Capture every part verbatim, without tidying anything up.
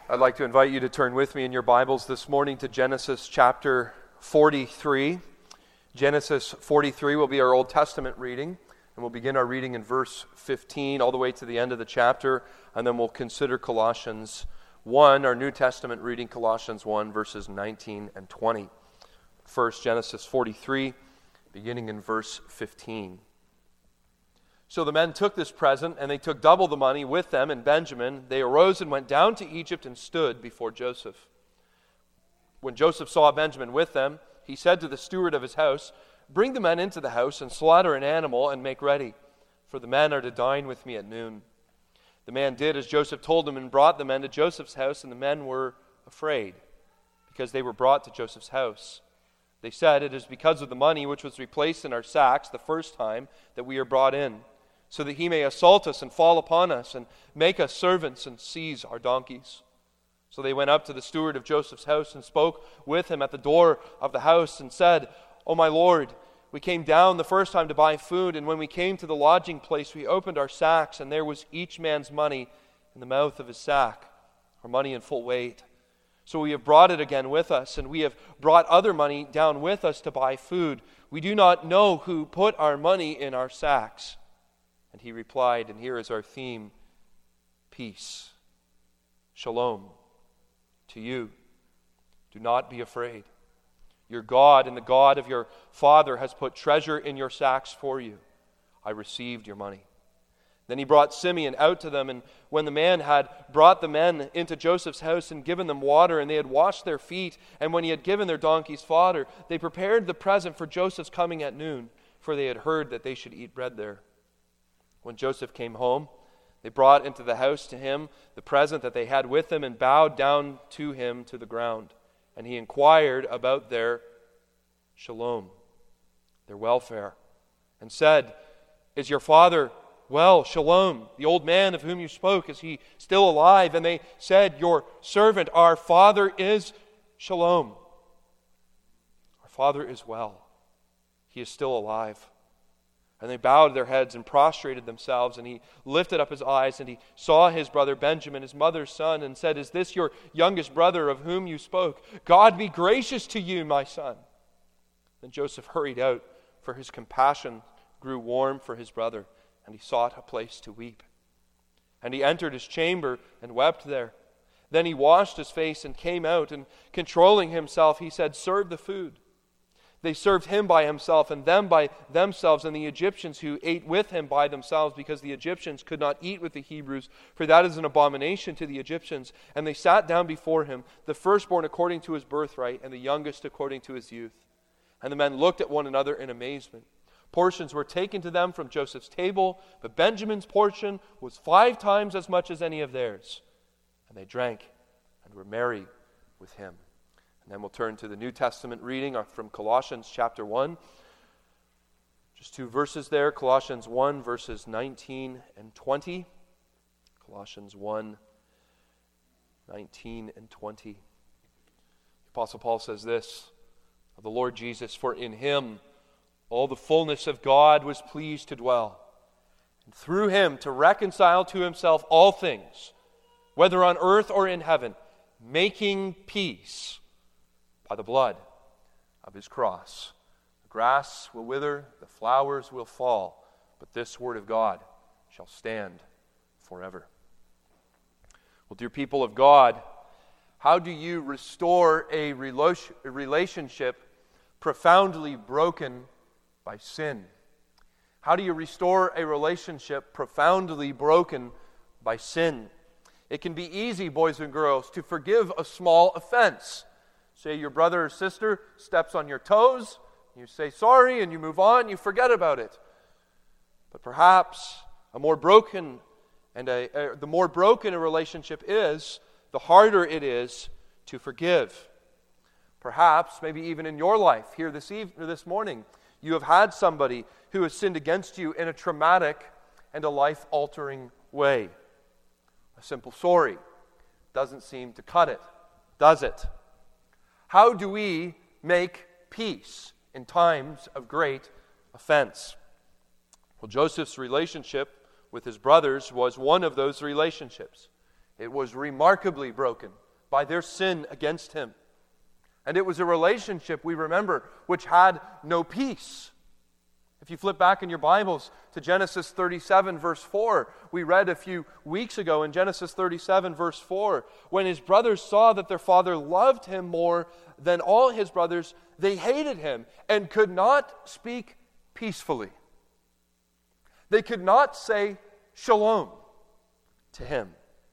I'd like to invite you to turn with me in your Bibles this morning to Genesis chapter forty-three. Genesis forty-three will be our Old Testament reading, and we'll begin our reading in verse fifteen all the way to the end of the chapter, and then we'll consider Colossians one, our New Testament reading, Colossians one, verses nineteen and twenty. First, Genesis forty-three, beginning in verse fifteen. So the men took this present, and they took double the money with them and Benjamin. They arose and went down to Egypt and stood before Joseph. When Joseph saw Benjamin with them, he said to the steward of his house, "Bring the men into the house and slaughter an animal and make ready, for the men are to dine with me at noon." The man did as Joseph told him and brought the men to Joseph's house, and the men were afraid because they were brought to Joseph's house. They said, "It is because of the money which was replaced in our sacks the first time that we are brought in, so that he may assault us and fall upon us and make us servants and seize our donkeys." So they went up to the steward of Joseph's house and spoke with him at the door of the house and said, "O my lord, we came down the first time to buy food, and when we came to the lodging place, we opened our sacks, and there was each man's money in the mouth of his sack, our money in full weight. So we have brought it again with us, and we have brought other money down with us to buy food. We do not know who put our money in our sacks." And he replied, and here is our theme, peace, shalom, to you. Do not be afraid. Your God and the God of your father has put treasure in your sacks for you. I received your money. Then he brought Simeon out to them, and when the man had brought the men into Joseph's house and given them water, and they had washed their feet, and when he had given their donkeys fodder, they prepared the present for Joseph's coming at noon, for they had heard that they should eat bread there. When Joseph came home, they brought into the house to him the present that they had with them and bowed down to him to the ground. And he inquired about their shalom, their welfare, and said, "Is your father well, shalom, the old man of whom you spoke, is he still alive?" And they said, "Your servant, our father, is shalom. Our father is well. He is still alive." And they bowed their heads and prostrated themselves, and he lifted up his eyes, and he saw his brother Benjamin, his mother's son, and said, "Is this your youngest brother of whom you spoke? God be gracious to you, my son." Then Joseph hurried out, for his compassion grew warm for his brother, and he sought a place to weep. And he entered his chamber and wept there. Then he washed his face and came out, and controlling himself, he said, "Serve the food." They served him by himself, and them by themselves, and the Egyptians who ate with him by themselves, because the Egyptians could not eat with the Hebrews, for that is an abomination to the Egyptians. And they sat down before him, the firstborn according to his birthright, and the youngest according to his youth. And the men looked at one another in amazement. Portions were taken to them from Joseph's table, but Benjamin's portion was five times as much as any of theirs. And they drank and were merry with him. And then we'll turn to the New Testament reading from Colossians chapter one. Just two verses there, Colossians one, verses nineteen and twenty. Colossians one, nineteen and twenty. The Apostle Paul says this of the Lord Jesus, "For in him all the fullness of God was pleased to dwell, and through him to reconcile to himself all things, whether on earth or in heaven, making peace by the blood of his cross. The grass will wither, the flowers will fall, but this word of God shall stand forever." Well, dear people of God, how do you restore a relationship profoundly broken by sin? How do you restore a relationship profoundly broken by sin? It can be easy, boys and girls, to forgive a small offense. Say your brother or sister steps on your toes, you say sorry and you move on, you forget about it. But perhaps a more broken and a, a, the more broken a relationship is, the harder it is to forgive. Perhaps, maybe even in your life here this evening, this morning, you have had somebody who has sinned against you in a traumatic and a life-altering way. A simple sorry doesn't seem to cut it, does it? How do we make peace in times of great offense? Well, Joseph's relationship with his brothers was one of those relationships. It was remarkably broken by their sin against him. And it was a relationship, we remember, which had no peace. If you flip back in your Bibles to Genesis thirty-seven, verse four, we read a few weeks ago in Genesis thirty-seven, verse four, when his brothers saw that their father loved him more than all his brothers, they hated him and could not speak peacefully. They could not say shalom to him.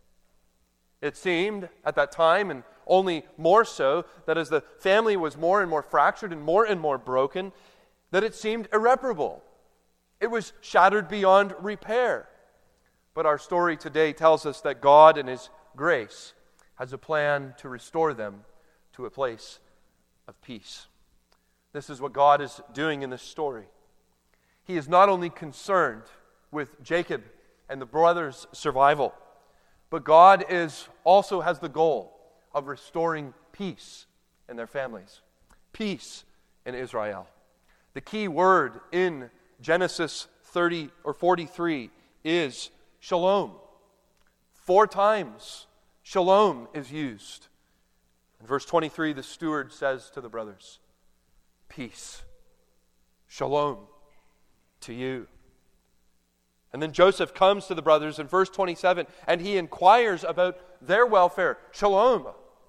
It seemed at that time, and only more so, that as the family was more and more fractured and more and more broken, that it seemed irreparable. It was shattered beyond repair. But our story today tells us that God in His grace has a plan to restore them to a place of peace. This is what God is doing in this story. He is not only concerned with Jacob and the brothers' survival, but God is also has the goal of restoring peace in their families, peace in Israel. The key word in Genesis thirty or forty-three is shalom. Four times shalom is used. In verse twenty-three, the steward says to the brothers, peace, shalom to you. And then Joseph comes to the brothers in verse twenty-seven, and he inquires about their welfare. Shalom.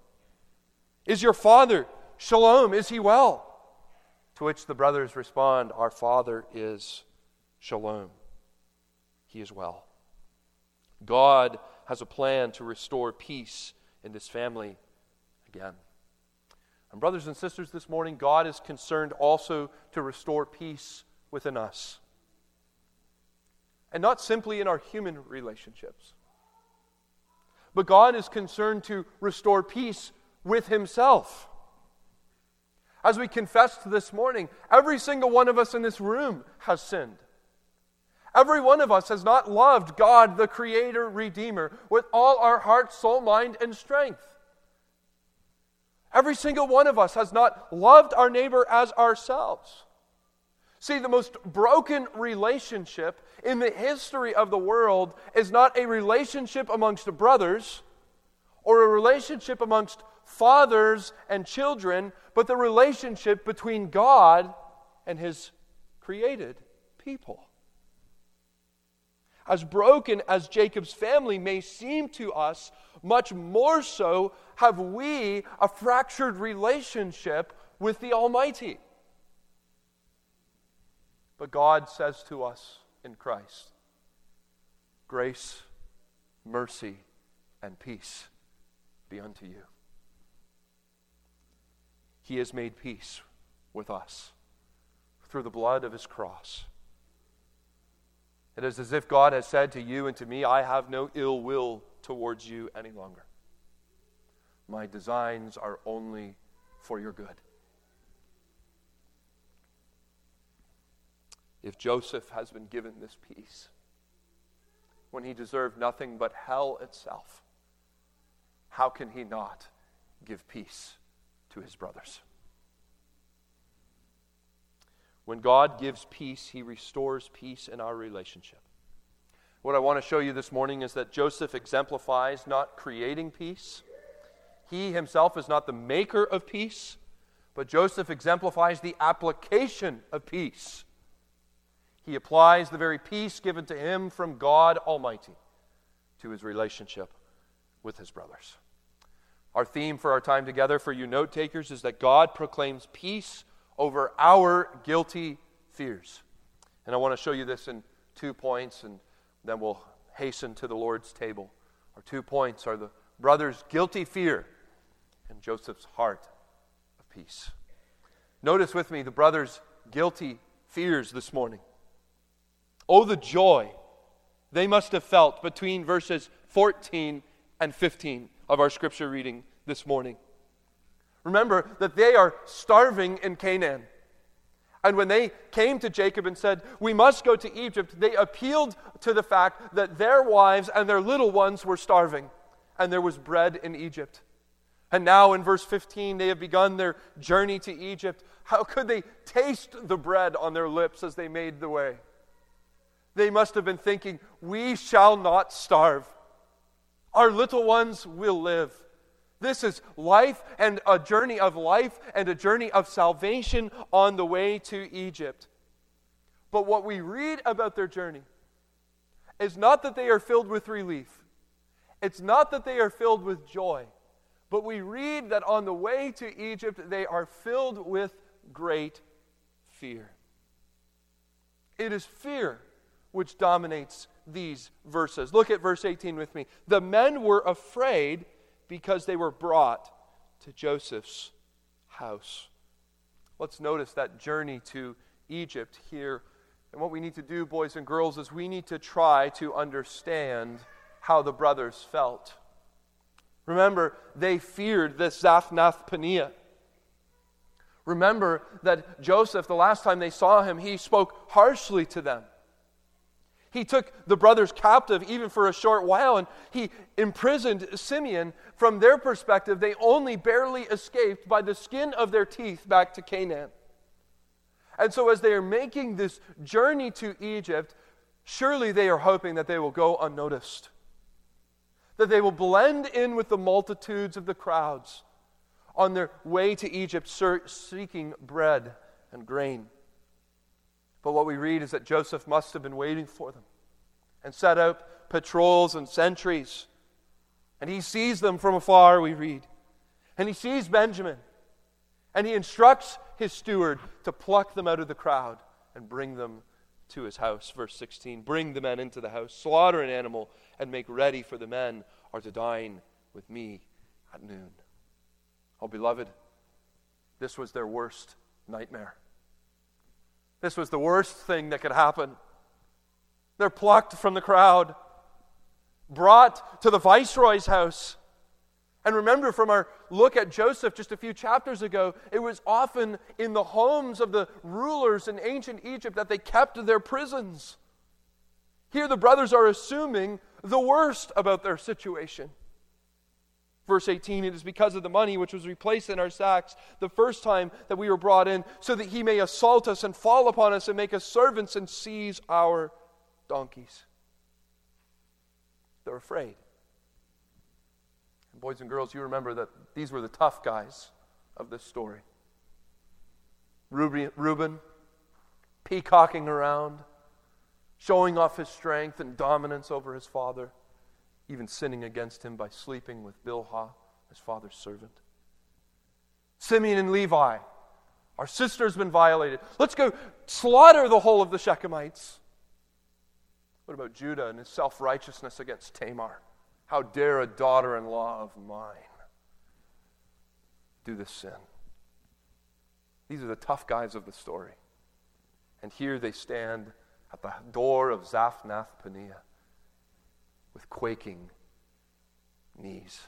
Is your father, shalom, is he well? To which the brothers respond, our father is shalom. He is well. God has a plan to restore peace in this family again. And brothers and sisters, this morning, God is concerned also to restore peace within us. And not simply in our human relationships. But God is concerned to restore peace with Himself. As we confessed this morning, every single one of us in this room has sinned. Every one of us has not loved God, the Creator, Redeemer, with all our heart, soul, mind, and strength. Every single one of us has not loved our neighbor as ourselves. See, the most broken relationship in the history of the world is not a relationship amongst brothers or a relationship amongst fathers and children, but the relationship between God and His created people. As broken as Jacob's family may seem to us, much more so have we a fractured relationship with the Almighty. But God says to us in Christ, grace, mercy, and peace be unto you. He has made peace with us through the blood of His cross. It is as if God has said to you and to me, I have no ill will towards you any longer. My designs are only for your good. If Joseph has been given this peace when he deserved nothing but hell itself, how can he not give peace to his brothers? When God gives peace, He restores peace in our relationship. What I want to show you this morning is that Joseph exemplifies not creating peace. He himself is not the maker of peace, but Joseph exemplifies the application of peace. He applies the very peace given to him from God Almighty to his relationship with his brothers. Our theme for our time together, for you note takers, is that God proclaims peace over our guilty fears. And I want to show you this in two points, and then we'll hasten to the Lord's table. Our two points are the brothers' guilty fear and Joseph's heart of peace. Notice with me the brothers' guilty fears this morning. Oh, the joy they must have felt between verses fourteen and fifteen of our scripture reading this morning. Remember that they are starving in Canaan. And when they came to Jacob and said, we must go to Egypt, they appealed to the fact that their wives and their little ones were starving, and there was bread in Egypt. And now in verse fifteen, they have begun their journey to Egypt. How could they taste the bread on their lips as they made the way? They must have been thinking, we shall not starve. Our little ones will live. This is life and a journey of life and a journey of salvation on the way to Egypt. But what we read about their journey is not that they are filled with relief. It's not that they are filled with joy. But we read that on the way to Egypt, they are filled with great fear. It is fear which dominates these verses. Look at verse eighteen with me. The men were afraid because they were brought to Joseph's house. Let's notice that journey to Egypt here. And what we need to do, boys and girls, is we need to try to understand how the brothers felt. Remember, they feared this Zaphnath-Paneah. Remember that Joseph, the last time they saw him, he spoke harshly to them. He took the brothers captive even for a short while, and he imprisoned Simeon. From their perspective, they only barely escaped by the skin of their teeth back to Canaan. And so as they are making this journey to Egypt, surely they are hoping that they will go unnoticed, that they will blend in with the multitudes of the crowds on their way to Egypt seeking bread and grain. But what we read is that Joseph must have been waiting for them and set out patrols and sentries. And he sees them from afar, we read. And he sees Benjamin. And he instructs his steward to pluck them out of the crowd and bring them to his house. Verse sixteen, bring the men into the house, slaughter an animal, and make ready, for the men are to dine with me at noon. Oh, beloved, this was their worst nightmare. This was the worst thing that could happen. They're plucked from the crowd, brought to the viceroy's house. And remember from our look at Joseph just a few chapters ago, it was often in the homes of the rulers in ancient Egypt that they kept their prisons. Here the brothers are assuming the worst about their situation. Verse eighteen, it is because of the money which was replaced in our sacks the first time that we were brought in, so that he may assault us and fall upon us and make us servants and seize our donkeys. They're afraid. And boys and girls, you remember that these were the tough guys of this story. Reuben, Reuben peacocking around, showing off his strength and dominance over his father, even sinning against him by sleeping with Bilhah, his father's servant. Simeon and Levi, our sister's been violated. Let's go slaughter the whole of the Shechemites. What about Judah and his self-righteousness against Tamar? How dare a daughter-in-law of mine do this sin? These are the tough guys of the story. And here they stand at the door of Zaphnath-Paneah with quaking knees.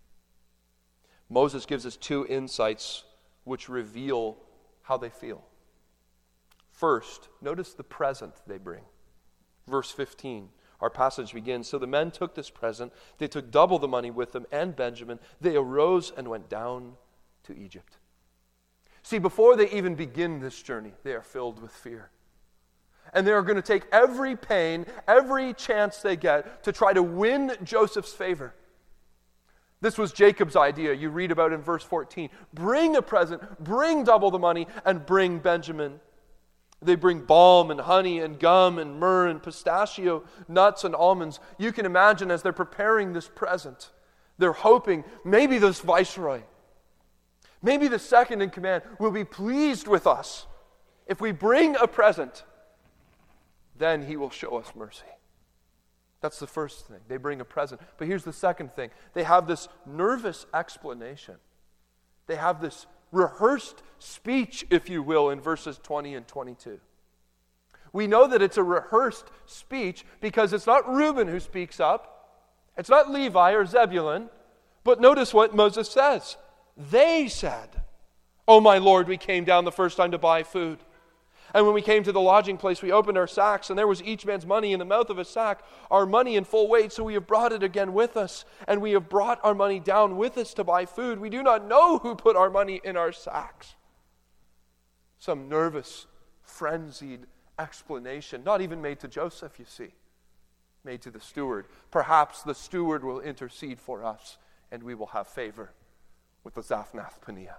Moses gives us two insights which reveal how they feel. First, notice the present they bring. Verse fifteen, our passage begins, so the men took this present, they took double the money with them and Benjamin. They arose and went down to Egypt. See, before they even begin this journey, they are filled with fear. And they are going to take every pain, every chance they get to try to win Joseph's favor. This was Jacob's idea. You read about in verse fourteen. Bring a present, bring double the money, and bring Benjamin. They bring balm and honey and gum and myrrh and pistachio, nuts and almonds. You can imagine as they're preparing this present, they're hoping maybe this viceroy, maybe the second in command will be pleased with us. If we bring a present, then he will show us mercy. That's the first thing. They bring a present. But here's the second thing. They have this nervous explanation. They have this rehearsed speech, if you will, in verses twenty and twenty-two. We know that it's a rehearsed speech because it's not Reuben who speaks up. It's not Levi or Zebulun. But notice what Moses says. They said, "Oh, my Lord, we came down the first time to buy food. And when we came to the lodging place, we opened our sacks, and there was each man's money in the mouth of a sack, our money in full weight, so we have brought it again with us. And we have brought our money down with us to buy food. We do not know who put our money in our sacks." Some nervous, frenzied explanation, not even made to Joseph, you see. made to the steward. Perhaps the steward will intercede for us, and we will have favor with the Zaphnath-Paneah.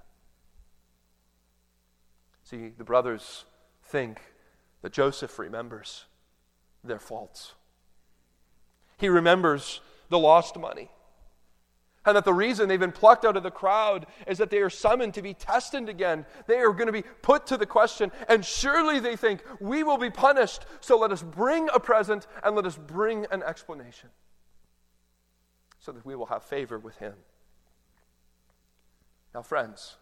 See, the brothers think that Joseph remembers their faults. He remembers the lost money. And that the reason they've been plucked out of the crowd is that they are summoned to be tested again. They are going to be put to the question, and surely they think, we will be punished, so let us bring a present and let us bring an explanation so that we will have favor with him. Now, friends,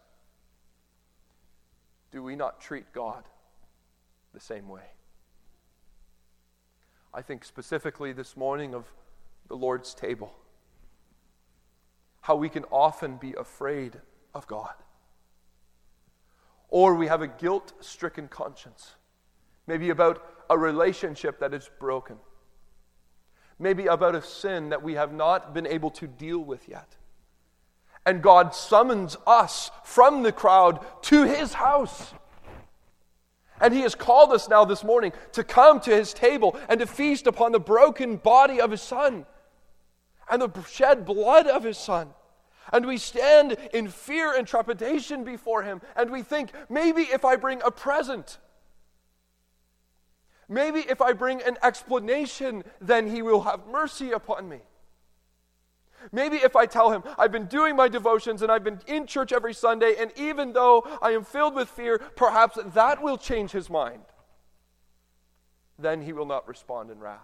do we not treat God the same way? I think specifically this morning of the Lord's table. How we can often be afraid of God. Or we have a guilt-stricken conscience. Maybe about a relationship that is broken. Maybe about a sin that we have not been able to deal with yet. And God summons us from the crowd to his house. And he has called us now this morning to come to his table and to feast upon the broken body of his Son and the shed blood of his Son. And we stand in fear and trepidation before him, and we think, maybe if I bring a present, maybe if I bring an explanation, then he will have mercy upon me. Maybe if I tell him, I've been doing my devotions and I've been in church every Sunday, and even though I am filled with fear, perhaps that will change his mind. Then he will not respond in wrath.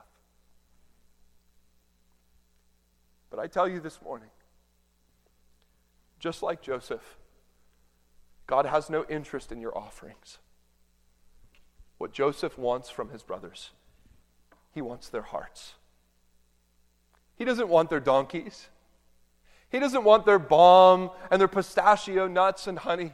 But I tell you this morning, just like Joseph, God has no interest in your offerings. What Joseph wants from his brothers, he wants their hearts. He doesn't want their donkeys. He doesn't want their balm and their pistachio nuts and honey.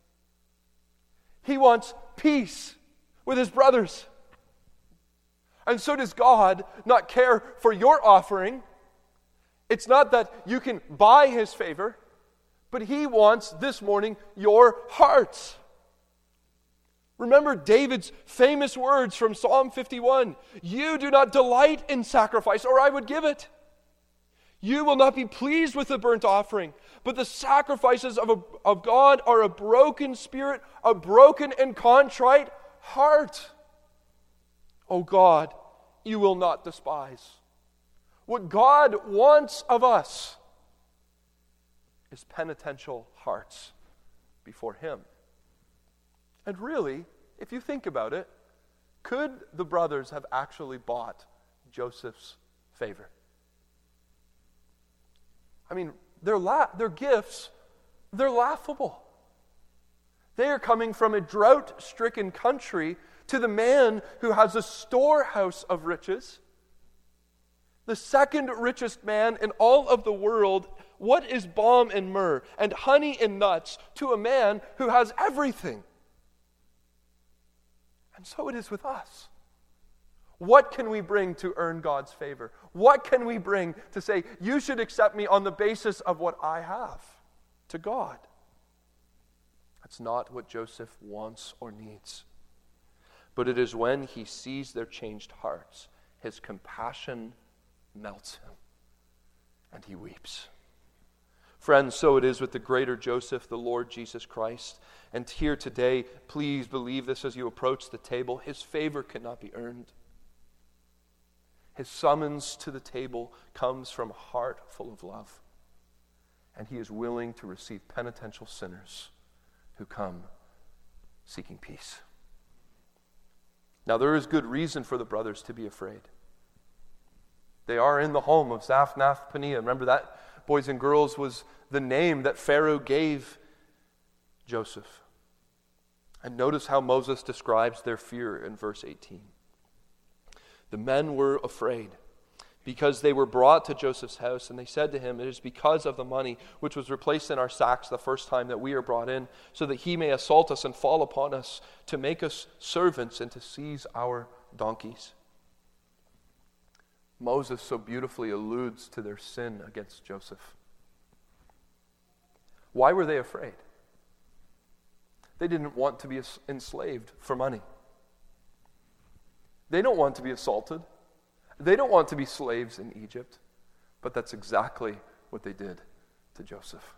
He wants peace with his brothers. And so does God not care for your offering. It's not that you can buy his favor, but he wants this morning your hearts. Remember David's famous words from Psalm fifty-one. You do not delight in sacrifice, or I would give it. You will not be pleased with the burnt offering, but the sacrifices of, a, of God are a broken spirit, a broken and contrite heart. O God, you will not despise. What God wants of us is penitential hearts before him. And really, if you think about it, could the brothers have actually bought Joseph's favor? I mean, their, la- their gifts, they're laughable. They are coming from a drought-stricken country to the man who has a storehouse of riches. The second richest man in all of the world. What is balm and myrrh and honey and nuts to a man who has everything? And so it is with us. What can we bring to earn God's favor? What can we bring to say, you should accept me on the basis of what I have to God? That's not what Joseph wants or needs. But it is when he sees their changed hearts, his compassion melts him, and he weeps. Friends, so it is with the greater Joseph, the Lord Jesus Christ. And here today, please believe this as you approach the table. His favor cannot be earned. His summons to the table comes from a heart full of love. And he is willing to receive penitential sinners who come seeking peace. Now, there is good reason for the brothers to be afraid. They are in the home of Zaphnath-Paneah. Remember that, boys and girls, was the name that Pharaoh gave Joseph. And notice how Moses describes their fear in verse eighteen. The men were afraid because they were brought to Joseph's house, and they said to him, it is because of the money which was replaced in our sacks the first time that we are brought in, so that he may assault us and fall upon us, to make us servants and to seize our donkeys. Moses so beautifully alludes to their sin against Joseph. Why were they afraid? They didn't want to be enslaved for money. They don't want to be assaulted. They don't want to be slaves in Egypt, but that's exactly what they did to Joseph.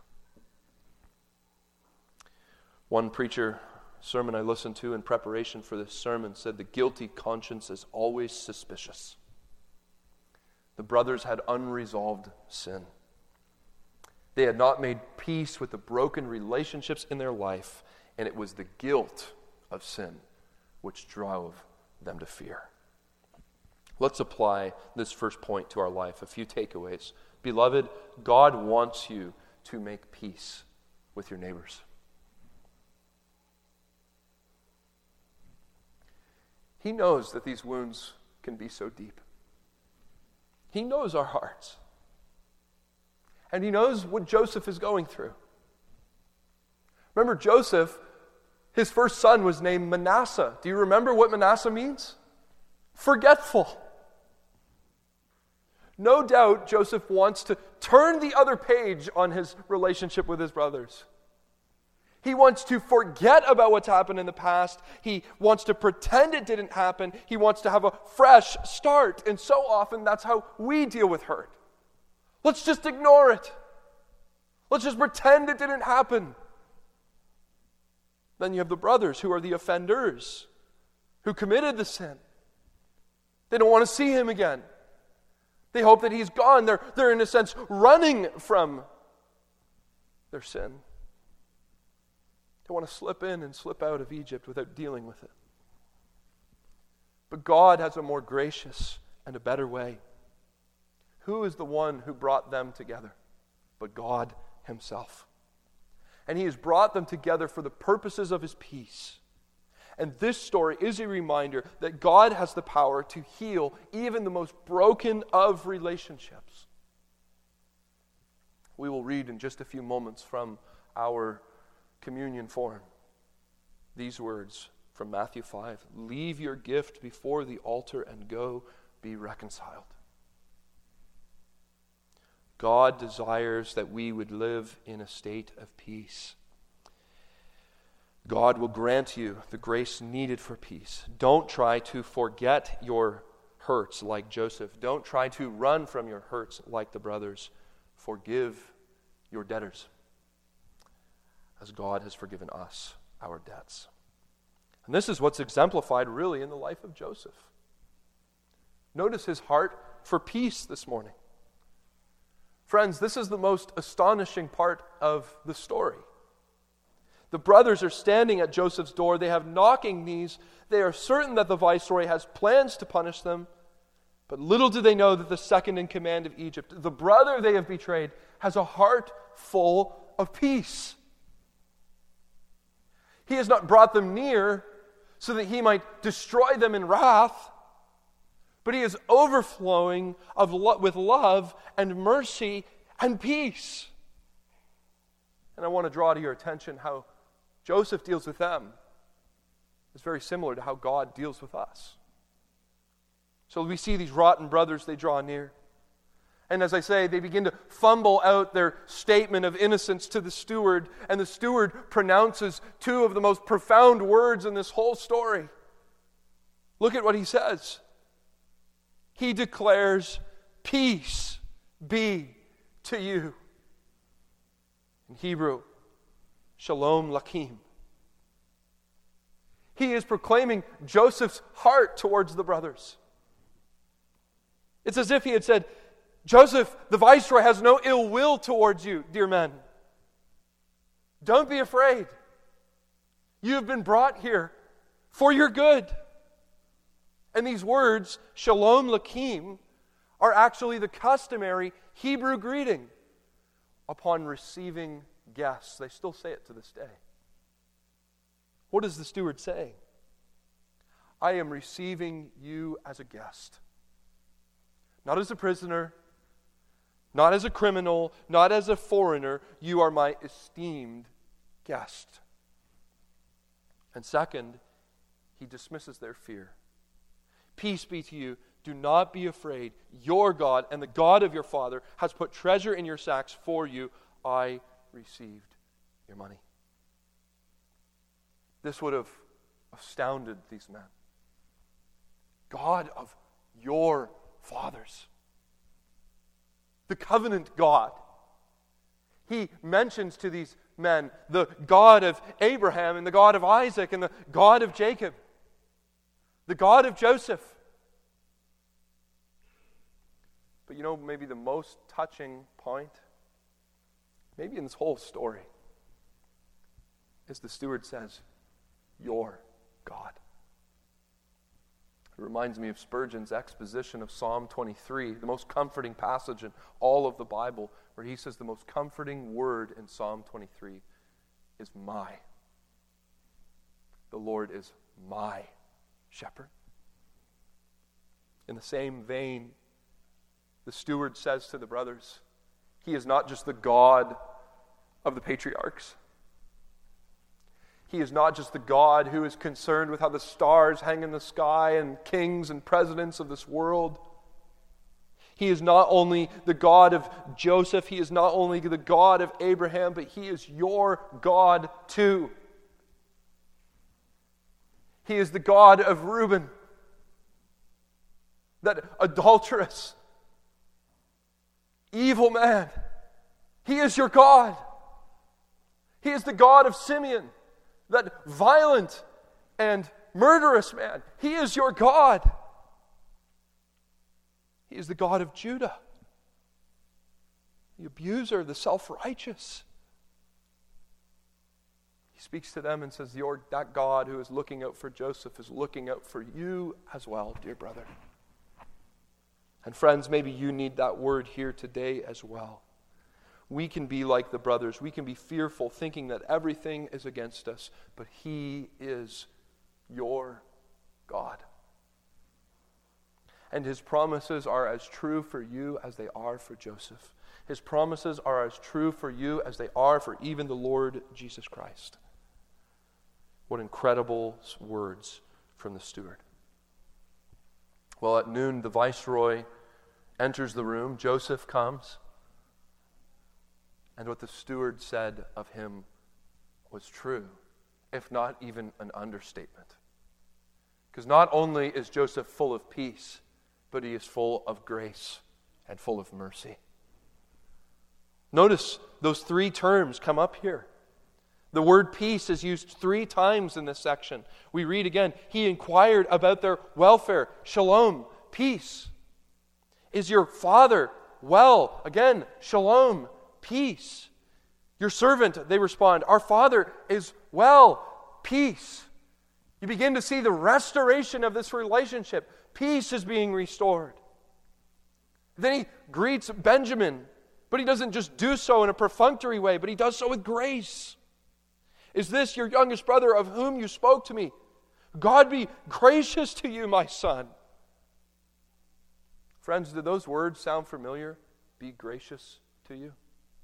One preacher sermon I listened to in preparation for this sermon said the guilty conscience is always suspicious. The brothers had unresolved sin. They had not made peace with the broken relationships in their life, and it was the guilt of sin which drove them to fear. Let's apply this first point to our life. A few takeaways. Beloved, God wants you to make peace with your neighbors. He knows that these wounds can be so deep. He knows our hearts. And he knows what Joseph is going through. Remember, Joseph, his first son was named Manasseh. Do you remember what Manasseh means? Forgetful. No doubt Joseph wants to turn the other page on his relationship with his brothers. He wants to forget about what's happened in the past. He wants to pretend it didn't happen. He wants to have a fresh start. And so often that's how we deal with hurt. Let's just ignore it. Let's just pretend it didn't happen. Then you have the brothers who are the offenders, who committed the sin. They don't want to see him again. They hope that he's gone. They're, they're in a sense running from their sin. They want to slip in and slip out of Egypt without dealing with it. But God has a more gracious and a better way. Who is the one who brought them together? But God himself. And he has brought them together for the purposes of his peace. And this story is a reminder that God has the power to heal even the most broken of relationships. We will read in just a few moments from our communion form these words from Matthew five. Leave your gift before the altar and go be reconciled. God desires that we would live in a state of peace. God will grant you the grace needed for peace. Don't try to forget your hurts like Joseph. Don't try to run from your hurts like the brothers. Forgive your debtors as God has forgiven us our debts. And this is what's exemplified really in the life of Joseph. Notice his heart for peace this morning. Friends, this is the most astonishing part of the story. The brothers are standing at Joseph's door. They have knocking knees. They are certain that the viceroy has plans to punish them. But little do they know that the second in command of Egypt, the brother they have betrayed, has a heart full of peace. He has not brought them near so that he might destroy them in wrath, but he is overflowing of lo- with love and mercy and peace. And I want to draw to your attention how Joseph deals with them is very similar to how God deals with us. So we see these rotten brothers, they draw near. And as I say, they begin to fumble out their statement of innocence to the steward, and the steward pronounces two of the most profound words in this whole story. Look at what he says. He declares, peace be to you. In Hebrew, Shalom Lakim. He is proclaiming Joseph's heart towards the brothers. It's as if he had said, Joseph, the viceroy has no ill will towards you, dear men. Don't be afraid. You have been brought here for your good. And these words, Shalom Lakim, are actually the customary Hebrew greeting upon receiving guests. They still say it to this day. What is the steward saying? I am receiving you as a guest. Not as a prisoner, not as a criminal, not as a foreigner. You are my esteemed guest. And second, he dismisses their fear. Peace be to you. Do not be afraid. Your God and the God of your father has put treasure in your sacks for you. I received your money. This would have astounded these men. God of your fathers. The covenant God. He mentions to these men the God of Abraham and the God of Isaac and the God of Jacob, the God of Joseph. But you know, maybe the most touching point, maybe in this whole story, is the steward says, your God. It reminds me of Spurgeon's exposition of Psalm twenty-three, the most comforting passage in all of the Bible, where he says the most comforting word in Psalm twenty-three is my. The Lord is my shepherd. In the same vein, the steward says to the brothers, he is not just the God of the patriarchs. He is not just the God who is concerned with how the stars hang in the sky and kings and presidents of this world. He is not only the God of Joseph, he is not only the God of Abraham, but he is your God too. He is the God of Reuben, that adulterous, evil man. He is your God. He is the God of Simeon, that violent and murderous man. He is your God. He is the God of Judah, the abuser, the self-righteous. He speaks to them and says, Your, that God who is looking out for Joseph is looking out for you as well, dear brother. And friends, maybe you need that word here today as well. We can be like the brothers. We can be fearful, thinking that everything is against us, but he is your God. And his promises are as true for you as they are for Joseph. His promises are as true for you as they are for even the Lord Jesus Christ. What incredible words from the steward. Well, at noon, the viceroy enters the room. Joseph comes. And what the steward said of him was true, if not even an understatement. Because not only is Joseph full of peace, but he is full of grace and full of mercy. Notice those three terms come up here. The word peace is used three times in this section. We read again, he inquired about their welfare. Shalom, peace. Is your father well? Again, shalom, peace. Your servant, they respond, our father is well, peace. You begin to see the restoration of this relationship. Peace is being restored. Then he greets Benjamin, but he doesn't just do so in a perfunctory way, but he does so with grace. Is this your youngest brother of whom you spoke to me? God be gracious to you, my son. Friends, do those words sound familiar? Be gracious to you?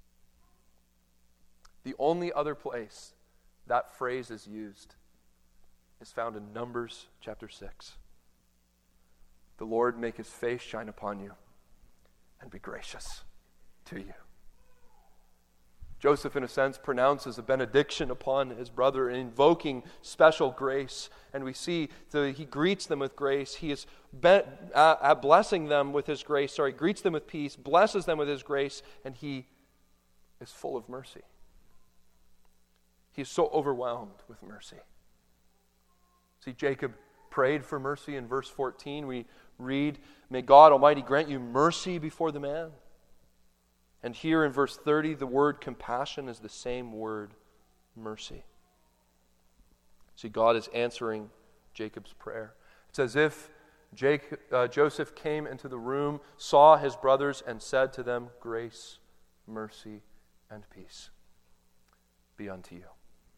The only other place that phrase is used is found in Numbers chapter six. The Lord make his face shine upon you and be gracious to you. Joseph, in a sense, pronounces a benediction upon his brother, invoking special grace. And we see that he greets them with grace. He is be- uh, blessing them with his grace. Sorry, greets them with peace, blesses them with his grace, and he is full of mercy. He is so overwhelmed with mercy. See, Jacob prayed for mercy in verse fourteen. We read, may God Almighty grant you mercy before the man. And here in verse thirty, the word compassion is the same word, mercy. See, God is answering Jacob's prayer. It's as if Jacob, uh, Joseph came into the room, saw his brothers, and said to them, grace, mercy, and peace be unto you.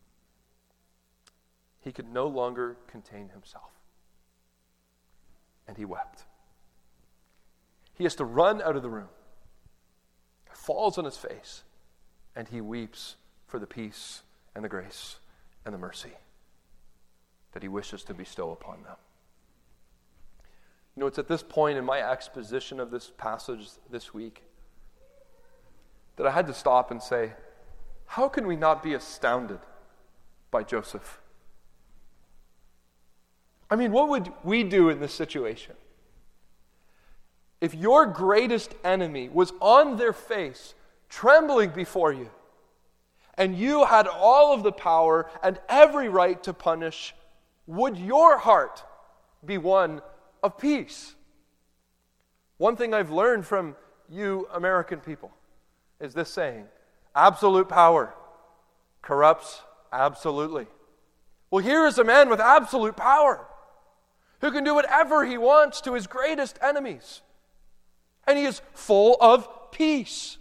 He could no longer contain himself. And he wept. He has to run out of the room, falls on his face, and he weeps for the peace and the grace and the mercy that he wishes to bestow upon them. You know, it's at this point in my exposition of this passage this week that I had to stop and say, how can we not be astounded by Joseph? I mean, what would we do in this situation? If your greatest enemy was on their face, trembling before you, and you had all of the power and every right to punish, would your heart be one of peace? One thing I've learned from you American people is this saying: absolute power corrupts absolutely. Well, here is a man with absolute power who can do whatever he wants to his greatest enemies. And he is full of peace.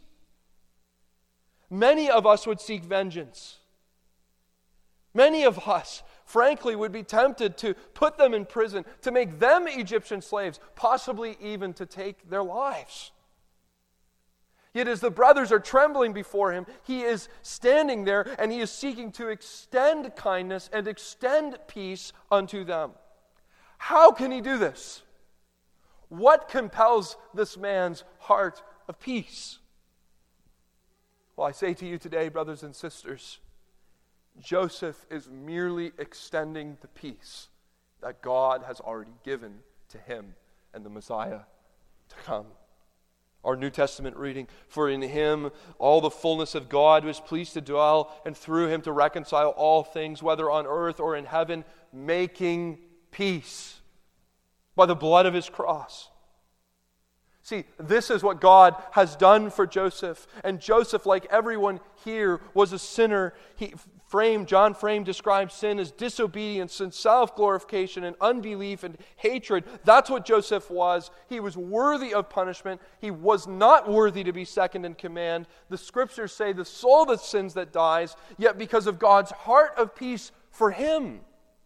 Many of us would seek vengeance. Many of us, frankly, would be tempted to put them in prison, to make them Egyptian slaves, possibly even to take their lives. Yet as the brothers are trembling before him, he is standing there and he is seeking to extend kindness and extend peace unto them. How can he do this? What compels this man's heart of peace? Well, I say to you today, brothers and sisters, Joseph is merely extending the peace that God has already given to him and the Messiah to come. Our New Testament reading, for in him all the fullness of God was pleased to dwell, and through him to reconcile all things, whether on earth or in heaven, making peace by the blood of his cross. See, this is what God has done for Joseph. And Joseph, like everyone here, was a sinner. He framed, John Frame describes sin as disobedience and self-glorification and unbelief and hatred. That's what Joseph was. He was worthy of punishment. He was not worthy to be second in command. The scriptures say the soul that sins that dies, yet because of God's heart of peace for him,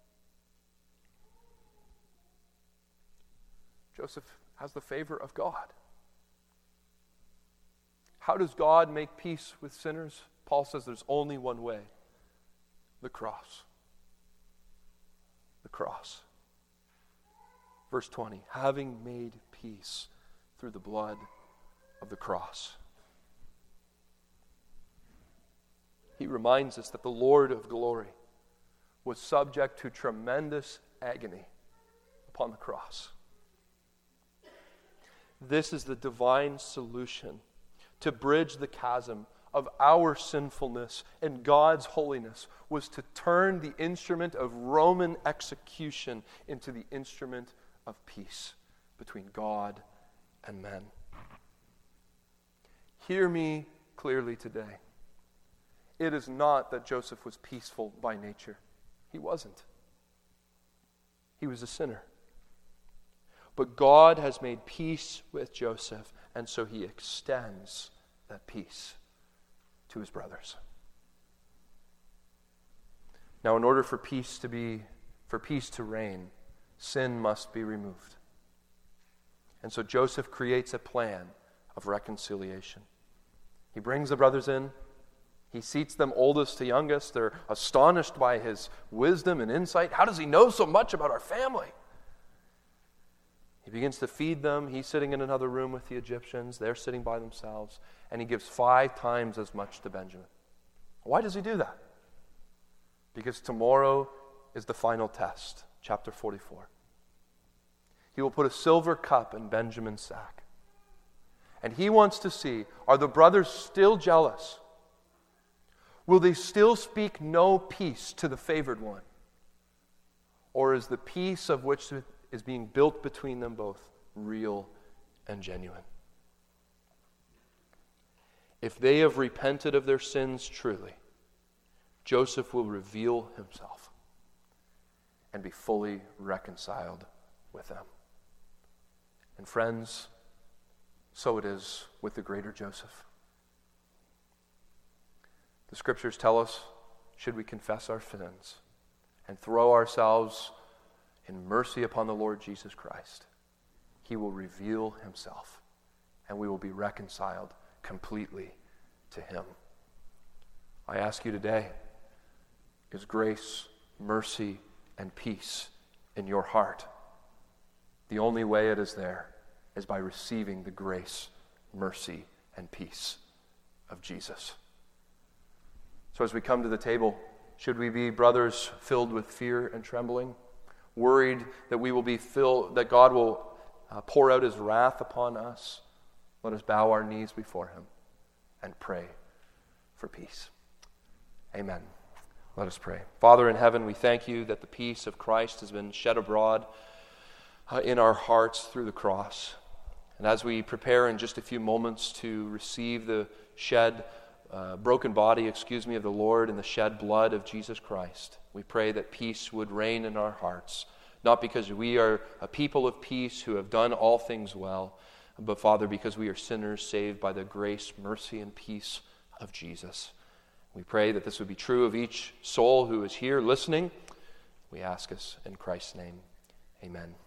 Joseph has the favor of God. How does God make peace with sinners? Paul says there's only one way: the cross. The cross. Verse twenty, having made peace through the blood of the cross. He reminds us that the Lord of glory was subject to tremendous agony upon the cross. This is the divine solution to bridge the chasm of our sinfulness and God's holiness, was to turn the instrument of Roman execution into the instrument of peace between God and men. Hear me clearly today. It is not that Joseph was peaceful by nature. He wasn't. He was a sinner. But God has made peace with Joseph, and so he extends that peace to his brothers. Now, in order for peace to be, for peace to reign, sin must be removed. And so Joseph creates a plan of reconciliation. He brings the brothers in. He seats them oldest to youngest. They're astonished by his wisdom and insight. How does he know so much about our family? He begins to feed them. He's sitting in another room with the Egyptians. They're sitting by themselves. And he gives five times as much to Benjamin. Why does he do that? Because tomorrow is the final test, chapter forty-four. He will put a silver cup in Benjamin's sack. And he wants to see, are the brothers still jealous? Will they still speak no peace to the favored one? Or is the peace of which is being built between them both real and genuine? If they have repented of their sins truly, Joseph will reveal himself and be fully reconciled with them. And friends, so it is with the greater Joseph. The scriptures tell us, should we confess our sins and throw ourselves in mercy upon the Lord Jesus Christ, he will reveal himself, and we will be reconciled completely to him. I ask you today, is grace, mercy, and peace in your heart? The only way it is there is by receiving the grace, mercy, and peace of Jesus. So as we come to the table, should we be brothers filled with fear and trembling, worried that we will be filled, that God will uh, pour out his wrath upon us, let us bow our knees before him and pray for peace. Amen. Let us pray. Father in heaven, we thank you that the peace of Christ has been shed abroad uh, in our hearts through the cross. And as we prepare in just a few moments to receive the shed, uh, broken body, excuse me, of the Lord and the shed blood of Jesus Christ, we pray that peace would reign in our hearts, not because we are a people of peace who have done all things well, but Father, because we are sinners saved by the grace, mercy, and peace of Jesus. We pray that this would be true of each soul who is here listening. We ask us in Christ's name. Amen.